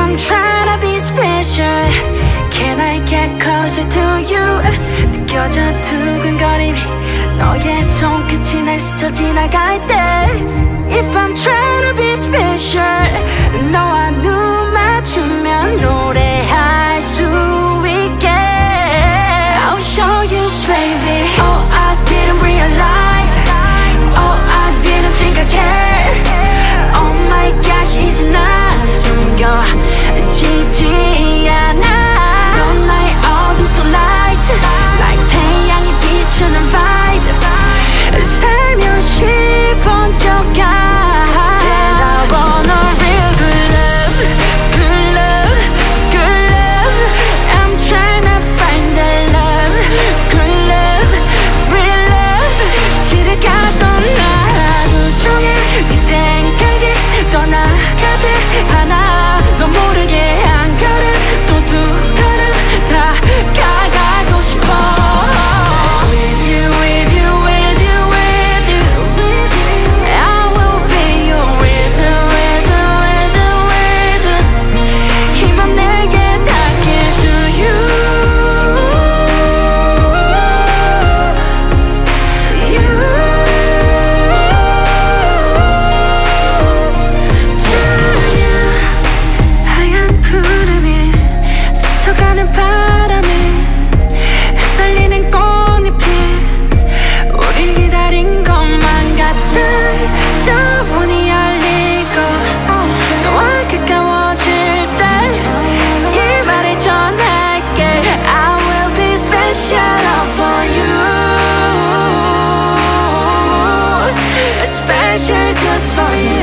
I'm trying to be special, can I get closer to you? 느껴져 두근거림이 너의 손끝이 날 스쳐 지나갈 때 If I'm trying to be special, 너와 눈 맞추면 노래할 수 있게 I'll show you baby. Oh I didn't realize, oh I didn't think I cared. Oh my gosh 이제 난 숨겨지지 않아. 넌 나의 어둠 so light, like 태양이 비추는 vibe. 살며시 번져가. That I want a real good love, good love, good love. I'm trying to find that love, good love, real love. 길을 가던 하루 종일 네 생각이 떠나가지 않아. 너 모르게 한 걸음 또 두 걸음 다가가고 싶어. With you, with you, with you, with you, I will be your reason, reason, reason, reason. 힘만 내게 닿게 to you, you, to you. 하얀 구름이 스쳐가는 바람에 흩날리는 꽃잎이 우리 기다린 것만 같아. 저 문이 열리고 너와 가까워질 때 이 말을 전할게. I will be special for you, special just for you.